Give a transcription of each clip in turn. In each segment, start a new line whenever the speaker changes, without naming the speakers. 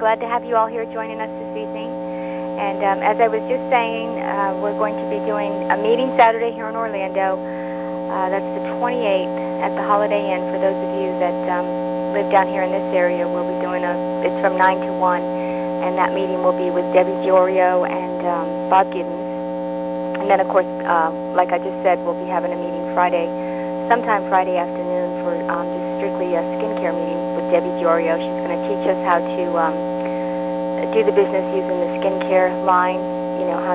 glad to have you all here joining us this evening. And as I was just saying, we're going to be doing a meeting Saturday here in Orlando. That's the 28th at the Holiday Inn. For those of you that live down here in this area, we'll be doing it's from 9 to 1, and that meeting will be with Debbie Giorio and Bob Giddens. And then, of course, like I just said, we'll be having a meeting sometime Friday afternoon for just strictly a skincare meeting with Debbie Giorio. She's going to teach us how to do the business using the skincare line, how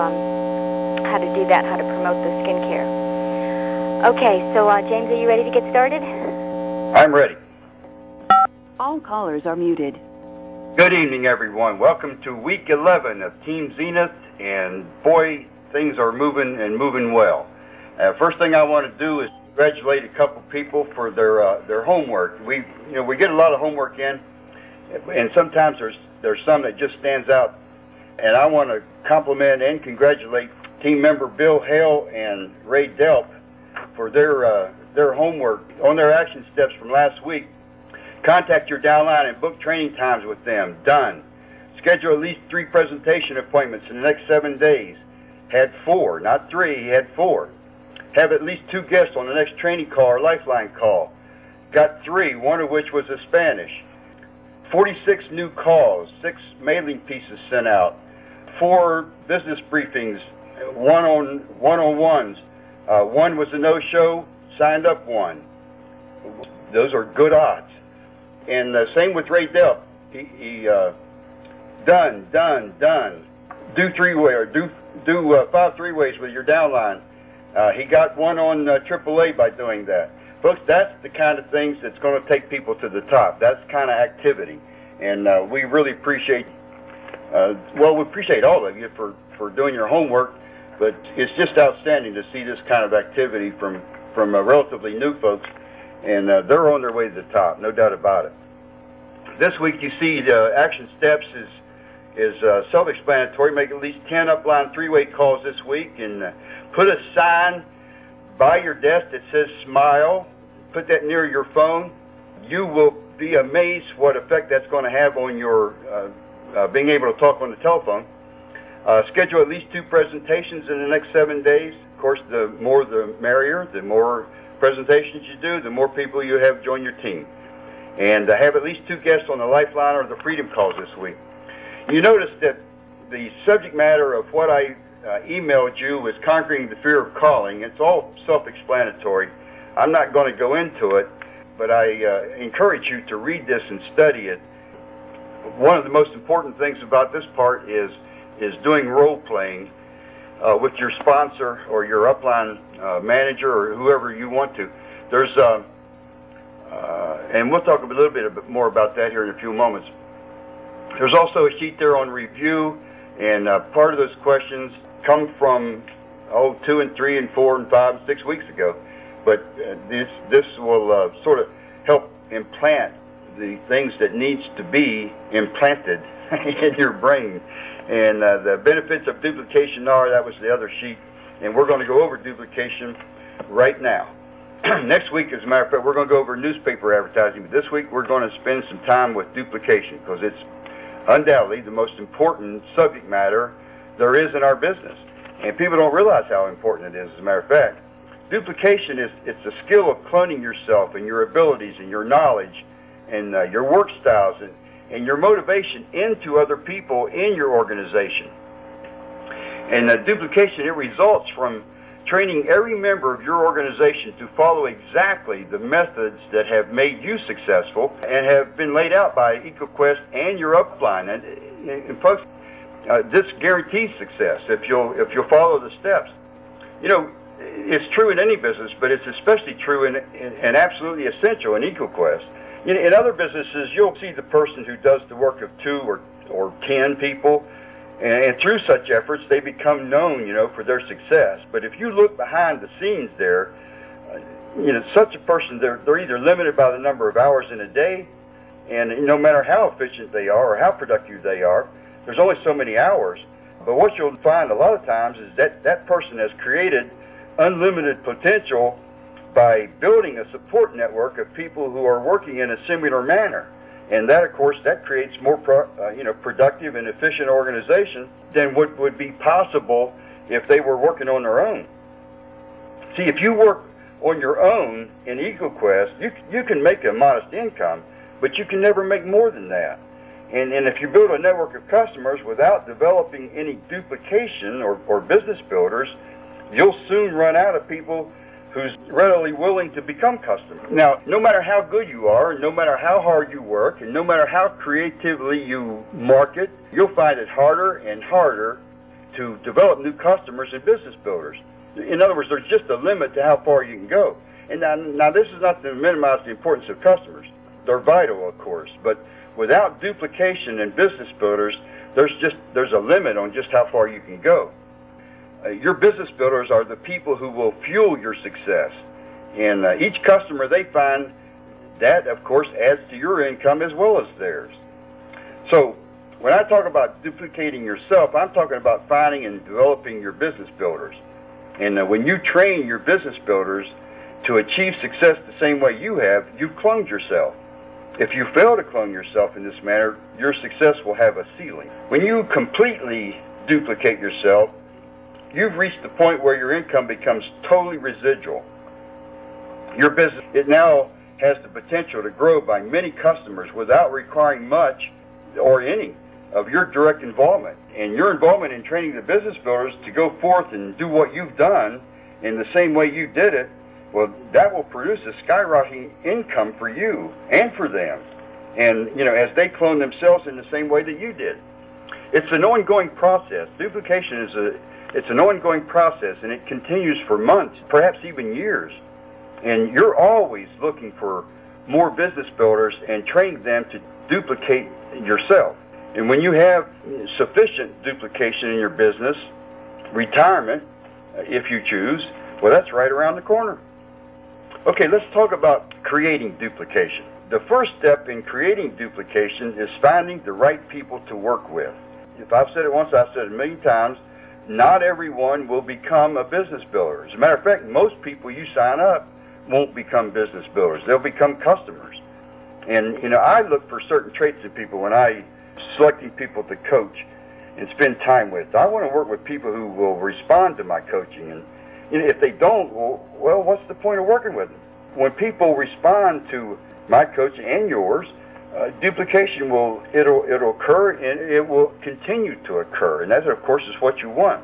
to do that, how to promote the skincare. Okay, so James, are you ready to get started?
I'm ready.
All callers are muted.
Good evening, everyone. Welcome to week 11 of Team Zenith, and boy, things are moving well. First thing I want to do is congratulate a couple people for their homework. We get a lot of homework in, and sometimes there's some that just stands out. And I want to compliment and congratulate team member Bill Hale and Ray Delp for their homework on their action steps from last week. Contact your downline and book training times with them. Done. Schedule at least 3 presentation appointments in the next 7 days. Had 4, not 3, he had 4. Have at least 2 guests on the next training call or lifeline call. Got 3, one of which was a Spanish. 46 new calls, 6 mailing pieces sent out, 4 business briefings, one-on-ones. 1 was a no-show, signed up 1. Those are good odds. And same with Ray Delp. He done. Do 3-way or do 5 3-ways with your downline. He got 1 on AAA by doing that. Folks, that's the kind of things that's going to take people to the top. That's the kind of activity. And we really appreciate, we appreciate all of you for doing your homework, but it's just outstanding to see this kind of activity from relatively new folks, and they're on their way to the top, no doubt about it. This week you see the action steps is self-explanatory. Make at least 10 upline 3-way calls this week, and put a sign by your desk that says smile. Put that near your phone. You will be amazed what effect that's going to have on your being able to talk on the telephone. Schedule at least 2 presentations in the next 7 days. Of course, the more the merrier. The more presentations you do, the more people you have join your team. And have at least 2 guests on the lifeline or the freedom calls this week. You notice that the subject matter of what I emailed you was conquering the fear of calling. It's all self-explanatory. I'm not going to go into it, but I encourage you to read this and study it. One of the most important things about this part is doing role-playing with your sponsor or your upline manager or whoever you want to. There's, and we'll talk a little bit more about that here in a few moments. There's also a sheet there on review, and part of those questions come from 2 and 3 and 4 and 5 and 6 weeks ago. But this will sort of help implant the things that needs to be implanted in your brain. And the benefits of duplication are, that was the other sheet, and we're going to go over duplication right now. Next week, as a matter of fact, we're going to go over newspaper advertising, but this week we're going to spend some time with duplication, because it's undoubtedly the most important subject matter there is in our business. And people don't realize how important it is, as a matter of fact. Duplication it's a skill of cloning yourself and your abilities and your knowledge and your work styles and your motivation into other people in your organization. And duplication, it results from training every member of your organization to follow exactly the methods that have made you successful and have been laid out by EcoQuest and your upline. And folks, this guarantees success if you'll follow the steps. You know, it's true in any business, but it's especially true and absolutely essential in EcoQuest. In other businesses, you'll see the person who does the work of 2 or 10 people, and through such efforts, they become known, for their success. But if you look behind the scenes there, such a person, they're either limited by the number of hours in a day, and no matter how efficient they are or how productive they are, there's only so many hours. But what you'll find a lot of times is that person has created unlimited potential by building a support network of people who are working in a similar manner. And that, of course, that creates more productive and efficient organization than what would be possible if they were working on their own. See, if you work on your own in EagleQuest, you can make a modest income, but you can never make more than that. And if you build a network of customers without developing any duplication or business builders, you'll soon run out of people who's readily willing to become customers. Now, no matter how good you are, and no matter how hard you work, and no matter how creatively you market, you'll find it harder and harder to develop new customers and business builders. In other words, there's just a limit to how far you can go. And now this is not to minimize the importance of customers. They're vital, of course, but without duplication and business builders, there's a limit on just how far you can go. Your business builders are the people who will fuel your success. And each customer they find, that, of course, adds to your income as well as theirs. So when I talk about duplicating yourself, I'm talking about finding and developing your business builders. And when you train your business builders to achieve success the same way you have, you've cloned yourself. If you fail to clone yourself in this manner, your success will have a ceiling. When you completely duplicate yourself, you've reached the point where your income becomes totally residual. Your business, it now has the potential to grow by many customers without requiring much or any of your direct involvement. And your involvement in training the business builders to go forth and do what you've done in the same way you did it, well, that will produce a skyrocketing income for you and for them. And, as they clone themselves in the same way that you did. It's an ongoing process. Duplication it's an ongoing process, and it continues for months, perhaps even years. And you're always looking for more business builders and training them to duplicate yourself. And when you have sufficient duplication in your business, retirement, if you choose, well, that's right around the corner. Okay, let's talk about creating duplication. The first step in creating duplication is finding the right people to work with. If I've said it once, I've said it a million times. Not everyone will become a business builder. As a matter of fact, most people you sign up won't become business builders. They'll become customers. And, I look for certain traits in people when I'm selecting people to coach and spend time with. I want to work with people who will respond to my coaching. And if they don't, well, what's the point of working with them? When people respond to my coaching and yours, duplication it'll occur, and it will continue to occur, and that, of course, is what you want.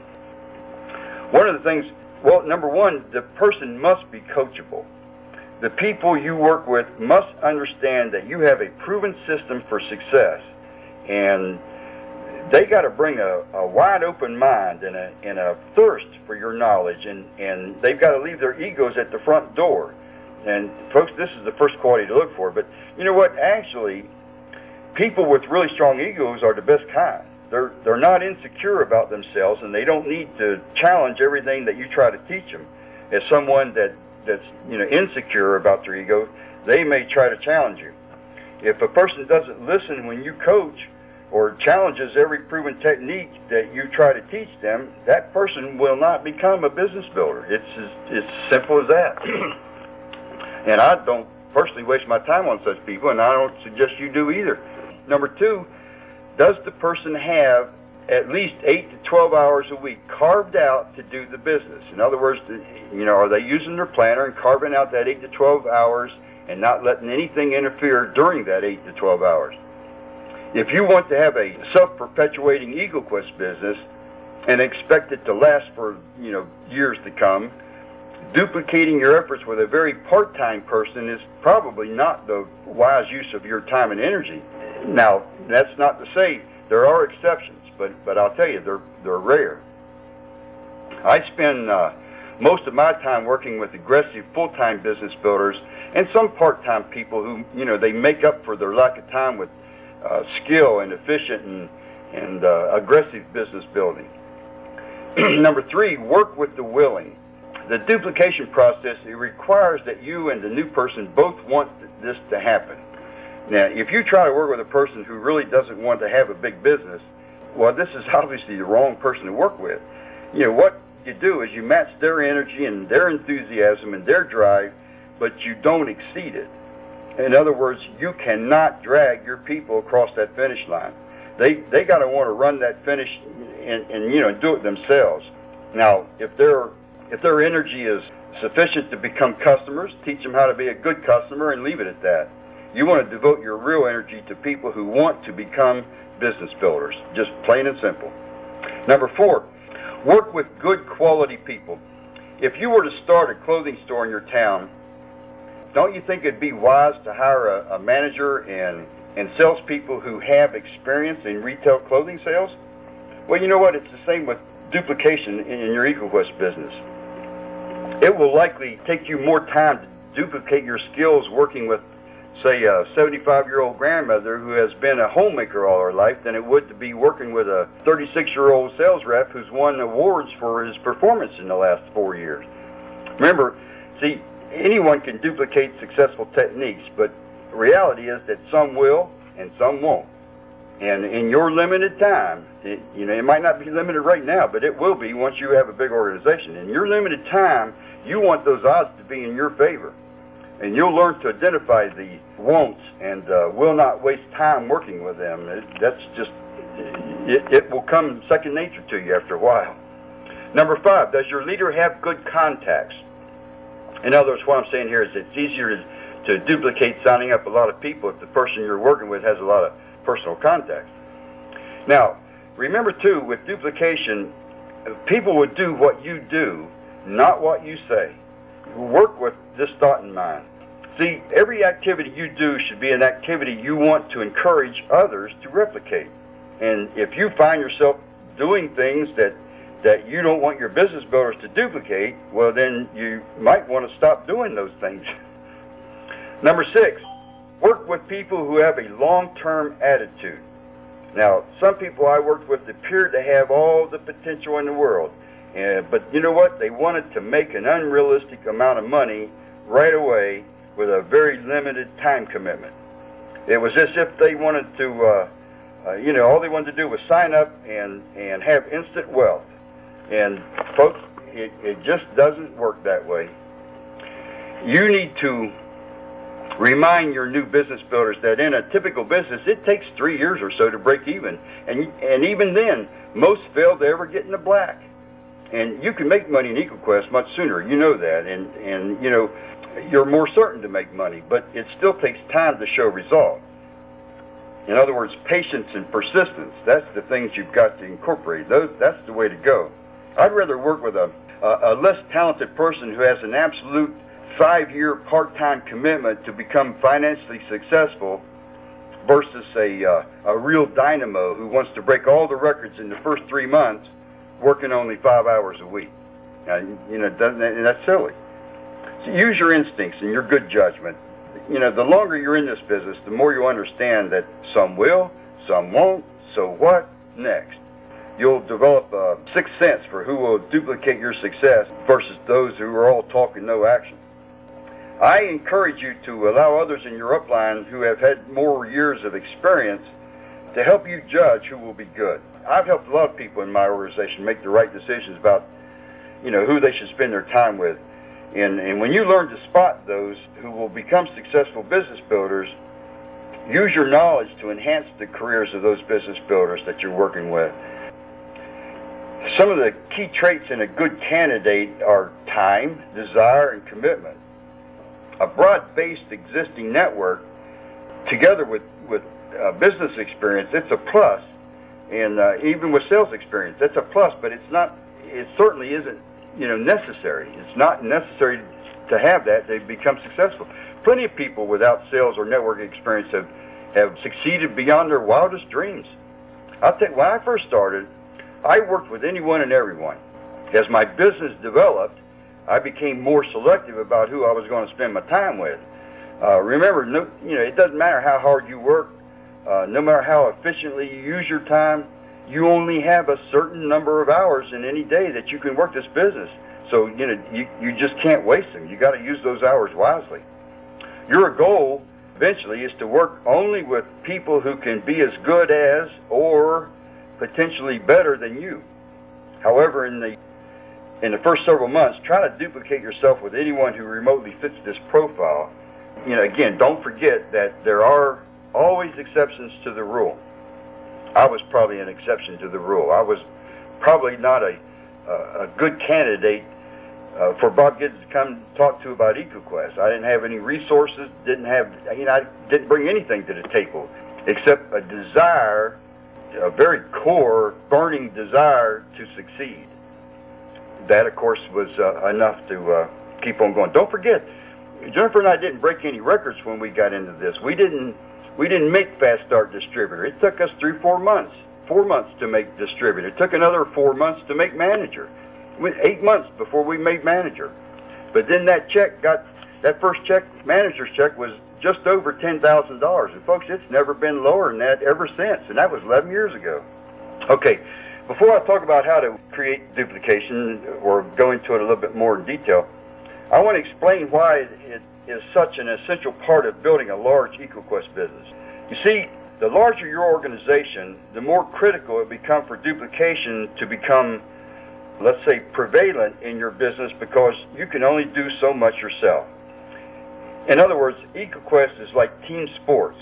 One of the things, well, number one, the person must be coachable. The people you work with must understand that you have a proven system for success, and they got to bring a wide open mind and a thirst for your knowledge, and they've got to leave their egos at the front door. And folks, this is the first quality to look for. But you know what? Actually, people with really strong egos are the best kind. They're not insecure about themselves, and they don't need to challenge everything that you try to teach them. As someone that's insecure about their ego, they may try to challenge you. If a person doesn't listen when you coach or challenges every proven technique that you try to teach them, that person will not become a business builder. It's as simple as that. And I don't personally waste my time on such people, and I don't suggest you do either. Number two, does the person have at least 8 to 12 hours a week carved out to do the business? In other words, are they using their planner and carving out that 8 to 12 hours and not letting anything interfere during that 8 to 12 hours? If you want to have a self-perpetuating EagleQuest business and expect it to last for years to come, duplicating your efforts with a very part-time person is probably not the wise use of your time and energy. Now, that's not to say there are exceptions, but I'll tell you, they're rare. I spend most of my time working with aggressive full-time business builders and some part-time people who, they make up for their lack of time with skill and efficient and aggressive business building. Number three, work with the willing. The duplication process, it requires that you and the new person both want this to happen. Now, if you try to work with a person who really doesn't want to have a big business, well, this is obviously the wrong person to work with. What you do is you match their energy and their enthusiasm and their drive, but you don't exceed it. In other words, you cannot drag your people across that finish line. They got to want to run that finish and do it themselves. Now, if their energy is sufficient to become customers, teach them how to be a good customer and leave it at that. You want to devote your real energy to people who want to become business builders, just plain and simple. Number 4, work with good quality people. If you were to start a clothing store in your town, don't you think it'd be wise to hire a manager and salespeople who have experience in retail clothing sales? Well, you know what? It's the same with duplication in your EcoQuest business. It will likely take you more time to duplicate your skills working with, say, a 75-year-old grandmother who has been a homemaker all her life than it would to be working with a 36-year-old sales rep who's won awards for his performance in the last 4 years. Remember, see, anyone can duplicate successful techniques, but the reality is that some will and some won't. And in your limited time, it might not be limited right now, but it will be once you have a big organization. In your limited time, you want those odds to be in your favor. And you'll learn to identify the won'ts and will not waste time working with them. It will come second nature to you after a while. Number 5, does your leader have good contacts? In other words, what I'm saying here is it's easier to duplicate signing up a lot of people if the person you're working with has a lot of personal contacts. Now, remember too, with duplication, people would do what you do, not what you say. Work with this thought in mind. See, every activity you do should be an activity you want to encourage others to replicate. And if you find yourself doing things that you don't want your business builders to duplicate, well, then you might want to stop doing those things. Number 6, work with people who have a long-term attitude. Now, some people I worked with appeared to have all the potential in the world, but you know what? They wanted to make an unrealistic amount of money right away with a very limited time commitment. It was as if they wanted to, all they wanted to do was sign up and have instant wealth. And folks, it just doesn't work that way. You need to remind your new business builders that in a typical business, it takes 3 years or so to break even. And even then, most fail to ever get in the black. And you can make money in EcoQuest much sooner. You know that. And you're more certain to make money. But it still takes time to show results. In other words, patience and persistence. That's the things you've got to incorporate. That's the way to go. I'd rather work with a less talented person who has an absolute 5-year part-time commitment to become financially successful versus a real dynamo who wants to break all the records in the first 3 months working only 5 hours a week. And that's silly. So use your instincts and your good judgment. The longer you're in this business, the more you understand that some will, some won't, so what next? You'll develop a sixth sense for who will duplicate your success versus those who are all talk and no action. I encourage you to allow others in your upline who have had more years of experience to help you judge who will be good. I've helped a lot of people in my organization make the right decisions about, who they should spend their time with. And when you learn to spot those who will become successful business builders, use your knowledge to enhance the careers of those business builders that you're working with. Some of the key traits in a good candidate are time, desire, and commitment. A broad-based existing network, together with business experience, it's a plus. And even with sales experience, that's a plus. But it's not. It certainly isn't, necessary. It's not necessary to have that to become successful. Plenty of people without sales or networking experience have succeeded beyond their wildest dreams. I'll tell you, when I first started, I worked with anyone and everyone. As my business developed, I became more selective about who I was going to spend my time with. Remember, it doesn't matter how hard you work, no matter how efficiently you use your time, you only have a certain number of hours in any day that you can work this business. So, you just can't waste them. You got to use those hours wisely. Your goal eventually is to work only with people who can be as good as or potentially better than you. However, in the first several months, try to duplicate yourself with anyone who remotely fits this profile. Again, don't forget that there are always exceptions to the rule. I was probably an exception to the rule. I was probably not a good candidate for Bob Giddens to come talk to about EcoQuest. I didn't have any resources, I didn't bring anything to the table except a desire, a very core, burning desire to succeed. That, of course, was enough to keep on going. Don't forget, Jennifer and I didn't break any records when we got into this. We didn't make Fast Start Distributor. It took us 4 months to make Distributor. It took another 4 months to make Manager. It went 8 months before we made Manager. But then that first check, Manager's check, was just over $10,000. And folks, it's never been lower than that ever since. And that was 11 years ago. Okay, before I talk about how to create duplication or go into it a little bit more in detail, I want to explain why it is such an essential part of building a large EcoQuest business. You see, the larger your organization, the more critical it becomes for duplication to become, let's say, prevalent in your business, because you can only do so much yourself. In other words, EcoQuest is like team sports.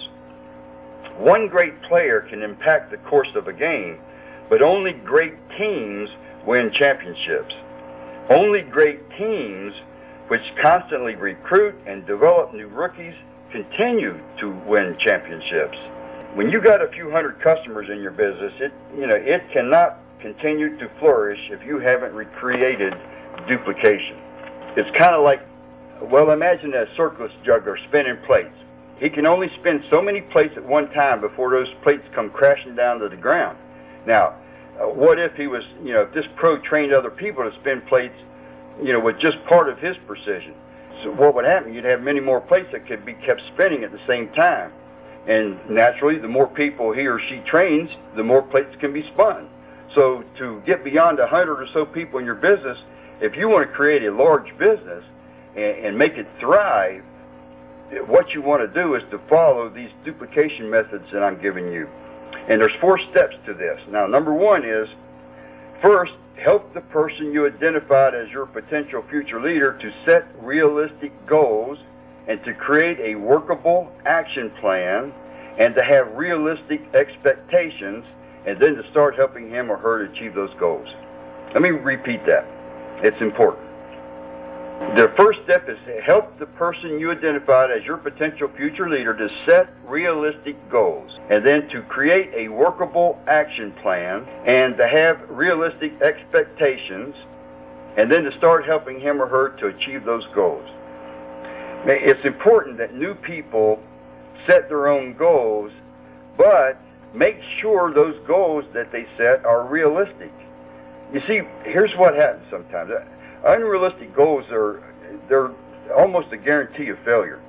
One great player can impact the course of a game, but only great teams win championships. Only great teams which constantly recruit and develop new rookies continue to win championships. When you got a few hundred customers in your business, it cannot continue to flourish if you haven't recreated duplication. It's kind of like, well, imagine a circus juggler spinning plates. He can only spin so many plates at one time before those plates come crashing down to the ground. Now, what if he was, if this pro trained other people to spin plates, with just part of his precision? So what would happen? You'd have many more plates that could be kept spinning at the same time. And naturally, the more people he or she trains, the more plates can be spun. So to get beyond 100 or so people in your business, if you want to create a large business and make it thrive, what you want to do is to follow these duplication methods that I'm giving you. And there's 4 steps to this. Now, number 1 is, first, help the person you identified as your potential future leader to set realistic goals and to create a workable action plan and to have realistic expectations, and then to start helping him or her to achieve those goals. Let me repeat that. It's important. The first step is to help the person you identified as your potential future leader to set realistic goals, and then to create a workable action plan and to have realistic expectations, and then to start helping him or her to achieve those goals. It's important that new people set their own goals, but make sure those goals that they set are realistic. You see, here's what happens sometimes. Unrealistic goals they're almost a guarantee of failure.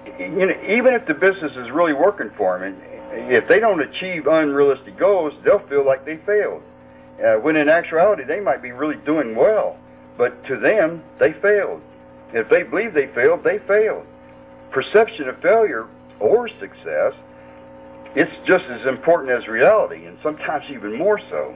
Even if the business is really working for them, and if they don't achieve unrealistic goals, they'll feel like they failed. When in actuality, they might be really doing well, but to them, they failed. If they believe they failed, they failed. Perception of failure or success, it's just as important as reality, and sometimes even more so.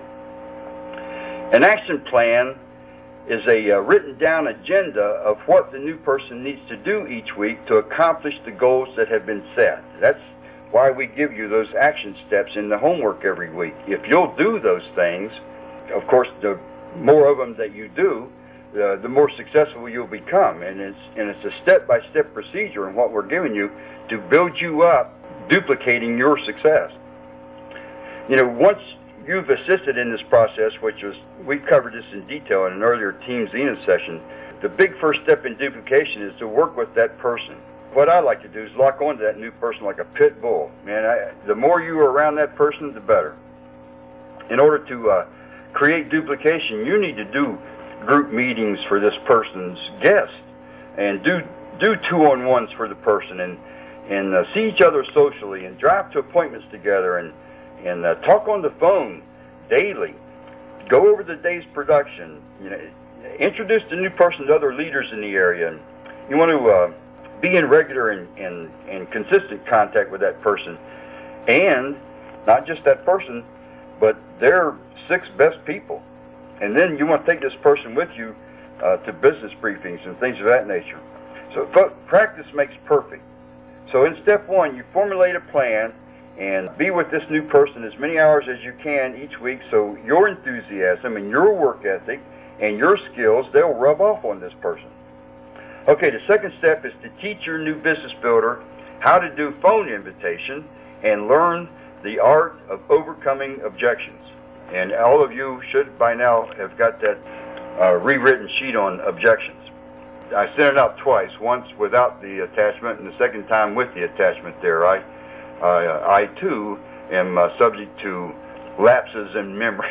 An action plan is a written down agenda of what the new person needs to do each week to accomplish the goals that have been set. That's why we give you those action steps in the homework every week. If you'll do those things, of course, the more of them that you do, the more successful you'll become. And it's a step-by-step procedure in what we're giving you to build you up, duplicating your success. Once you've assisted in this process, we covered this in detail in an earlier Team Zenith session, the big first step in duplication is to work with that person. What I like to do is lock onto that new person like a pit bull. The more you are around that person, the better. In order to create duplication, you need to do group meetings for this person's guest, and do two-on-ones for the person, and see each other socially, and drive to appointments together, and talk on the phone daily. Go over the day's production. Introduce the new person to other leaders in the area. And you want to be in regular and consistent contact with that person, and not just that person, but their 6 best people. And then you want to take this person with you to business briefings and things of that nature. So practice makes perfect. So in step one, you formulate a plan and be with this new person as many hours as you can each week, so your enthusiasm and your work ethic and your skills, they'll rub off on this person. Okay, the second step is to teach your new business builder how to do phone invitation and learn the art of overcoming objections. And all of you should by now have got that rewritten sheet on objections. I sent it out twice, once without the attachment and the second time with the attachment there. I too am subject to lapses in memory.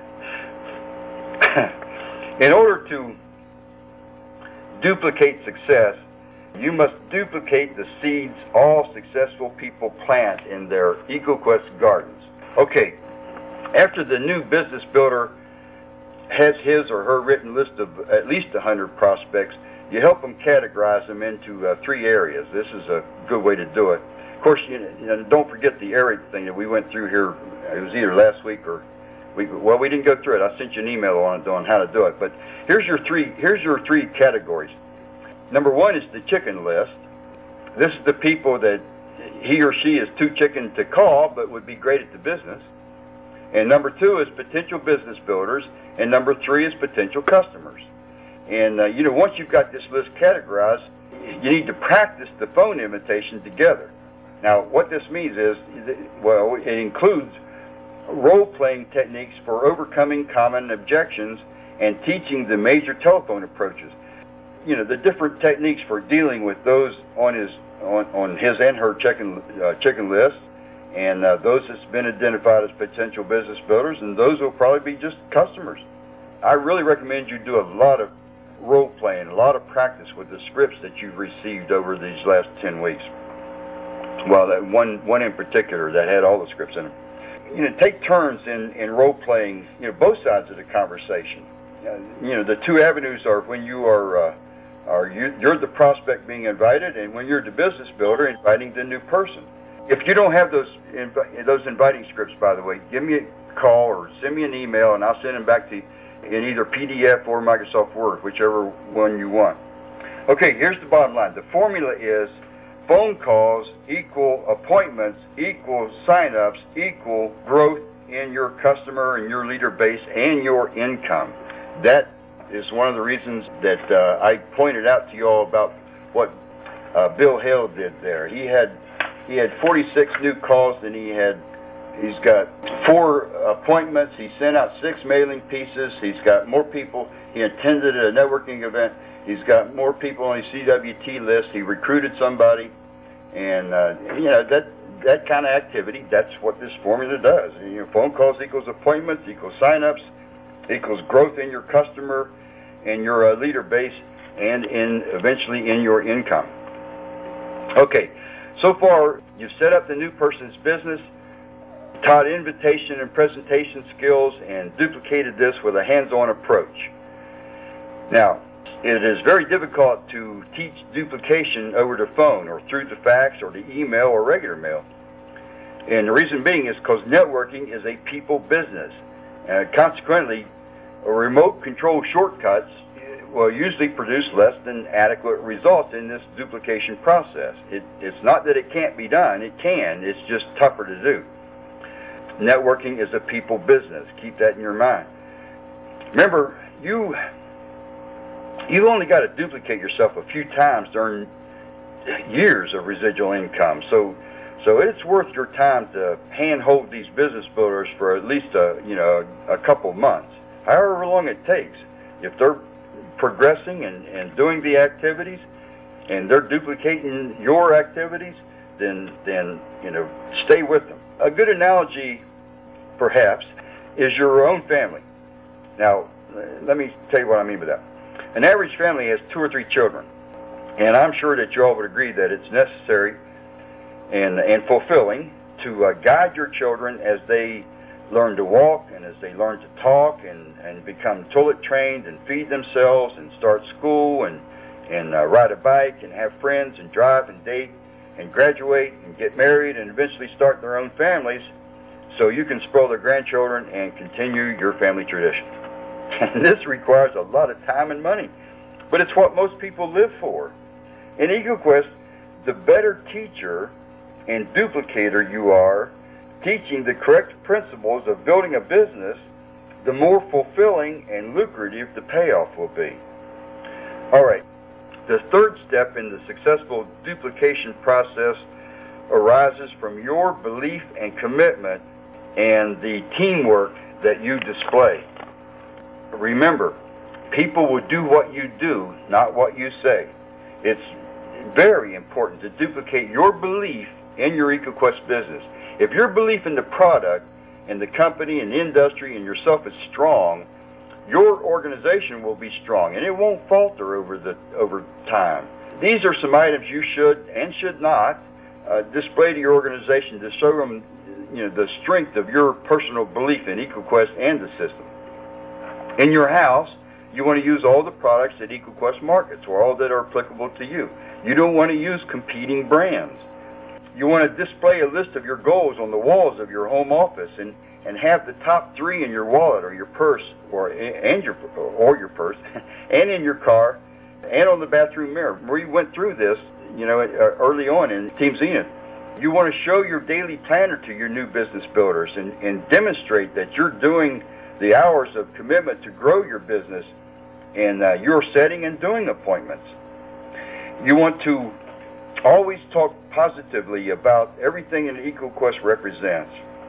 In order to duplicate success, you must duplicate the seeds all successful people plant in their EcoQuest gardens. Okay, after the new business builder has his or her written list of at least 100 prospects, you help them categorize them into 3 areas. This is a good way to do it. Of course, you know, don't forget the area thing that we went through here. It was either last week or we didn't go through it. I sent you an email on it on how to do it. But here's your three categories. Number 1 is the chicken list. This is the people that he or she is too chicken to call, but would be great at the business. And number 2 is potential business builders, and number 3 is potential customers. And you know, once you've got this list categorized, you need to practice the phone invitation together. Now, what this means is, well, it includes role-playing techniques for overcoming common objections and teaching the major telephone approaches. You know, the different techniques for dealing with those on his and her chicken list, and those that's been identified as potential business builders, and those will probably be just customers. I really recommend you do a lot of role-playing, a lot of practice with the scripts that you've received over these last 10 weeks. Well, that one in particular that had all the scripts in them. You know, take turns in role-playing, you know, both sides of the conversation. You know, the 2 avenues are when you're the prospect being invited, and when you're the business builder inviting the new person. If you don't have those inviting scripts, by the way, give me a call or send me an email, and I'll send them back to you in either PDF or Microsoft Word, whichever one you want. Okay, here's the bottom line. The formula is phone calls equal appointments equal sign-ups equal growth in your customer and your leader base and your income. That is one of the reasons that I pointed out to you all about what Bill Hale did there. He had 46 new calls, and he's got 4 appointments. He sent out 6 mailing pieces. He's got more people. He attended a networking event. He's got more people on his CWT list. He recruited somebody, and you know, that kind of activity. That's what this formula does. You know, phone calls equals appointments equals sign-ups equals growth in your customer and your leader base, and eventually in your income. Okay, so far you've set up the new person's business, taught invitation and presentation skills, and duplicated this with a hands-on approach. Now, it is very difficult to teach duplication over the phone or through the fax or the email or regular mail. And the reason being is because networking is a people business. Consequently, remote control shortcuts will usually produce less than adequate results in this duplication process. It's not that it can't be done. It can. It's just tougher to do. Networking is a people business. Keep that in your mind. Remember, you've only got to duplicate yourself a few times during years of residual income. So it's worth your time to hand-hold these business builders for at least a couple months, however long it takes. If they're progressing and doing the activities, and they're duplicating your activities, then you know, stay with them. A good analogy, perhaps, is your own family. Now, let me tell you what I mean by that. An average family has 2 or 3 children, and I'm sure that you all would agree that it's necessary and fulfilling to guide your children as they learn to walk and as they learn to talk and become toilet trained and feed themselves and start school and ride a bike and have friends and drive and date and graduate and get married and eventually start their own families, so you can spoil their grandchildren and continue your family tradition. And this requires a lot of time and money, but it's what most people live for. In EcoQuest, the better teacher and duplicator you are, teaching the correct principles of building a business, the more fulfilling and lucrative the payoff will be. All right, the third step in the successful duplication process arises from your belief and commitment and the teamwork that you display. Remember, people will do what you do, not what you say. It's very important to duplicate your belief in your EcoQuest business. If your belief in the product and the company and the industry and yourself is strong, your organization will be strong and it won't falter over time. These are some items you should and should not display to your organization to show them, the strength of your personal belief in EcoQuest and the system. In your house, you want to use all the products that EcoQuest markets or all that are applicable to you. You don't want to use competing brands. You want to display a list of your goals on the walls of your home office and have the top 3 in your wallet or your purse or your purse and in your car and on the bathroom mirror. We went through this, early on in Team Zenith. You want to show your daily planner to your new business builders and demonstrate that you're doing the hours of commitment to grow your business and you're setting and doing appointments. You want to always talk positively about everything that EcoQuest represents.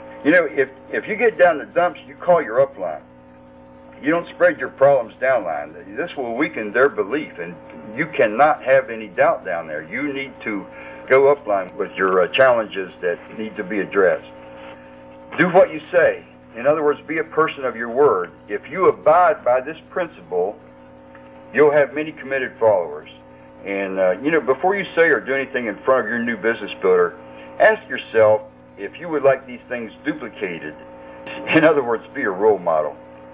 If you get down the dumps, you call your upline. You don't spread your problems downline. This will weaken their belief, and you cannot have any doubt down there. You need to go upline with your challenges that need to be addressed. Do what you say. In other words, be a person of your word. If you abide by this principle, you'll have many committed followers. And, before you say or do anything in front of your new business builder, ask yourself if you would like these things duplicated. In other words, be a role model.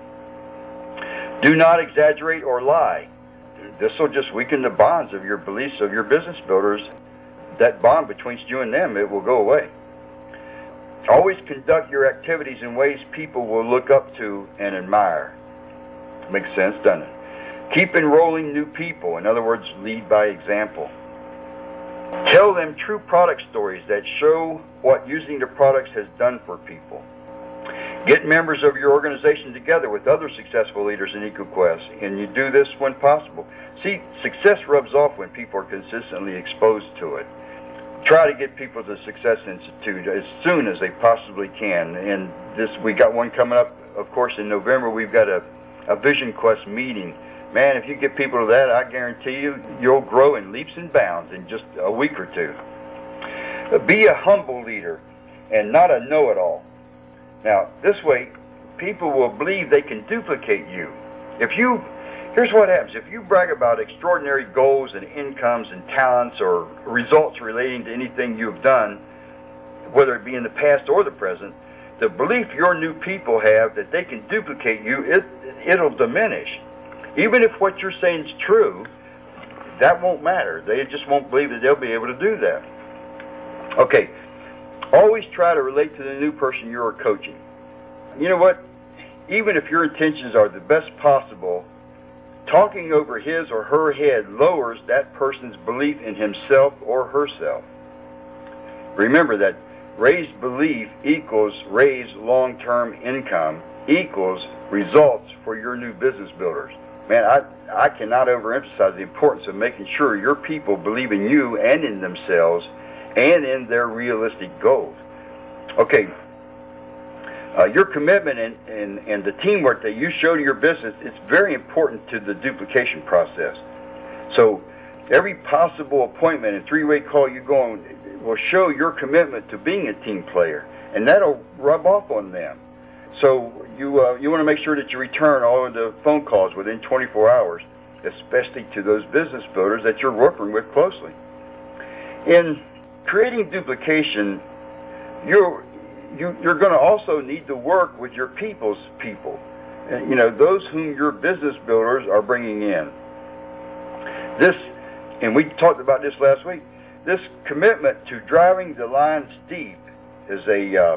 Do not exaggerate or lie. This will just weaken the bonds of your beliefs of your business builders. That bond between you and them, it will go away. Always conduct your activities in ways people will look up to and admire. Makes sense, doesn't it? Keep enrolling new people. In other words, lead by example. Tell them true product stories that show what using the products has done for people. Get members of your organization together with other successful leaders in EcoQuest, and you do this when possible. See, success rubs off when people are consistently exposed to it. Try to get people to Success Institute as soon as they possibly can. And we got one coming up, of course, in November. We've got a Vision Quest meeting. Man, if you get people to that, I guarantee you'll grow in leaps and bounds in just a week or two. Be a humble leader and not a know-it-all. Now, this way, people will believe they can duplicate you. Here's what happens. If you brag about extraordinary goals and incomes and talents or results relating to anything you've done, whether it be in the past or the present, the belief your new people have that they can duplicate you, it'll diminish. Even if what you're saying is true, that won't matter. They just won't believe that they'll be able to do that. Okay, always try to relate to the new person you're coaching. You know what? Even if your intentions are the best possible, talking over his or her head lowers that person's belief in himself or herself. Remember that raised belief equals raised long-term income equals results for your new business builders. Man, I cannot overemphasize the importance of making sure your people believe in you and in themselves and in their realistic goals. Okay, your commitment and the teamwork that you show to your business, it's very important to the duplication process. So every possible appointment and three-way call you go on will show your commitment to being a team player, and that'll rub off on them. So you want to make sure that you return all of the phone calls within 24 hours, especially to those business builders that you're working with closely. In creating duplication, you're going to also need to work with your people's people, those whom your business builders are bringing in. This, and we talked about this last week, this commitment to driving the line steep is a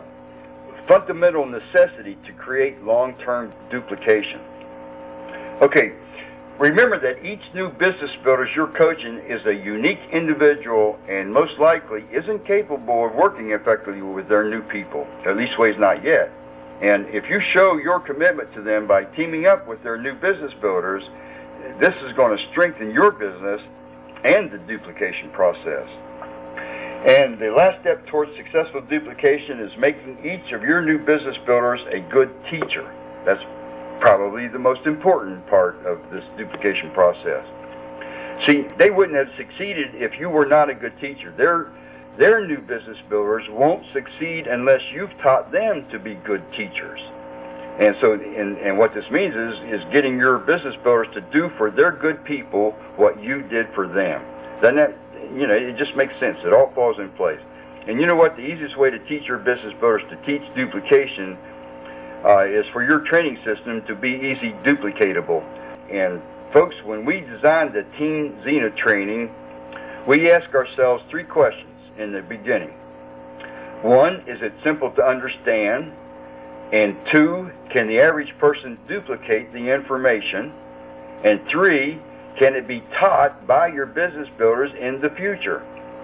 fundamental necessity to create long-term duplication. Okay, Remember that each new business builder you're coaching is a unique individual and most likely isn't capable of working effectively with their new people. At least ways not yet. And if you show your commitment to them by teaming up with their new business builders, this is going to strengthen your business and the duplication process. And the last step towards successful duplication is making each of your new business builders a good teacher. That's probably the most important part of this duplication process. See, they wouldn't have succeeded if you were not a good teacher. Their new business builders won't succeed unless you've taught them to be good teachers. And so, and what this means is getting your business builders to do for their good people what you did for them. Doesn't that, you know, it just makes sense. It all falls in place. And you know what? The easiest way to teach your business builders to teach duplication is for your training system to be easy duplicatable. And folks, when we designed the Team Zenith training, we ask ourselves 3 questions in the beginning. 1, is it simple to understand? And 2, can the average person duplicate the information? And 3, can it be taught by your business builders in the future?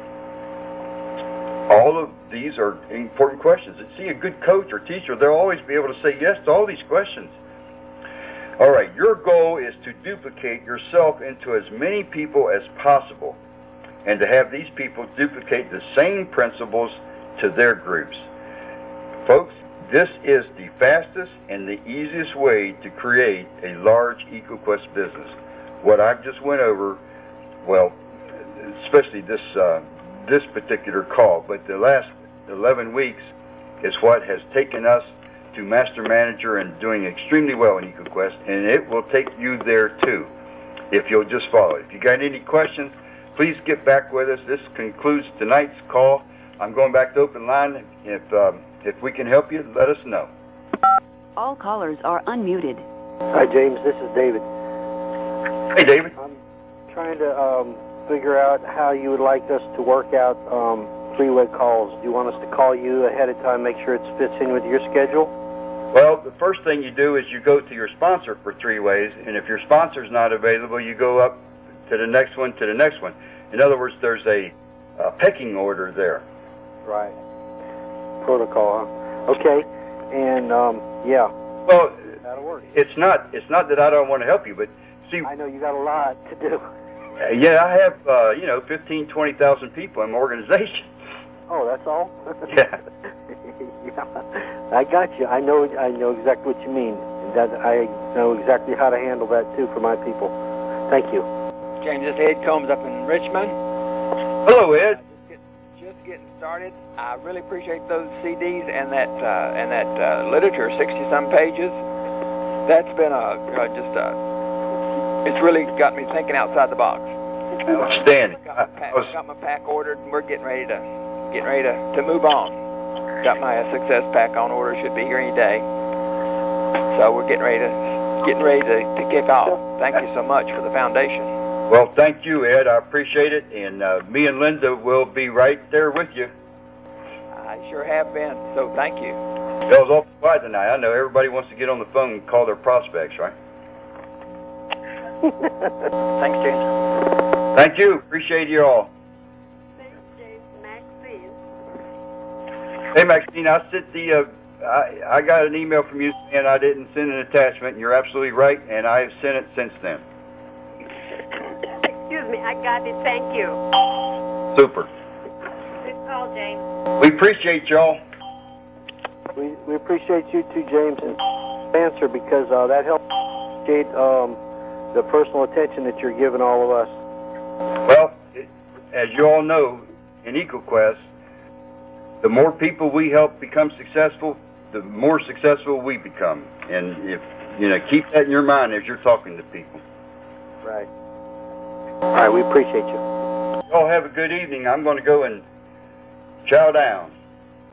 All of these are important questions. See, a good coach or teacher, they'll always be able to say yes to all these questions. All right, your goal is to duplicate yourself into as many people as possible and to have these people duplicate the same principles to their groups. Folks, this is the fastest and the easiest way to create a large EcoQuest business. What I've just went over, well, especially this particular call, but the last 11 weeks is what has taken us to Master Manager and doing extremely well in EcoQuest, and it will take you there too if you'll just follow it. If you got any questions, please get back with us. This concludes tonight's call. I'm going back to open line. If we can help you, let us know.
All callers are unmuted.
Hi, James. This is David.
Hey, David.
I'm trying to figure out how you would like us to work out three-way calls. Do you want us to call you ahead of time, make sure it fits in with your schedule?
Well, the first thing you do is you go to your sponsor for 3 ways, and if your sponsor's not available, you go up to the next one, to the next one. In other words, there's a pecking order there.
Right. Protocol, huh? Okay. And, yeah.
Well,
that'll work.
It's not that I don't want to help you, but see...
I know you got a lot to do.
Yeah, I have, 15, 20,000 people in my organization.
Oh, that's all?
Yeah.
Yeah. I got you. I know exactly what you mean. That I know exactly how to handle that, too, for my people. Thank you.
James, this is Ed Combs up in Richmond.
Hello, Ed.
Just getting started. I really appreciate those CDs and that literature, 60-some pages. That's been it's really got me thinking outside the box.
Outstanding.
Got my pack ordered, and we're getting ready to move on. Got my success pack on order. Should be here any day. So we're getting ready to kick off. Thank you so much for the foundation.
Well, thank you, Ed. I appreciate it, and me and Linda will be right there with you.
I sure have been. So thank you.
That was awful quiet tonight. I know everybody wants to get on the phone and call their prospects, right?
Thanks, James.
Thank you. Appreciate you all.
Thanks, James. Maxine.
Hey, Maxine, I sent I got an email from you saying I didn't send an attachment, and you're absolutely right, and I have sent it since then.
Excuse me, I got it. Thank you.
Super.
Good call, James.
We appreciate y'all.
We appreciate you too, James, and answer because that helps appreciate the personal attention that you're giving all of us.
Well, as you all know, in EcoQuest, the more people we help become successful, the more successful we become. And if keep that in your mind as you're talking to people.
Right. All right, we appreciate you.
Y'all have a good evening. I'm going to go and chow down.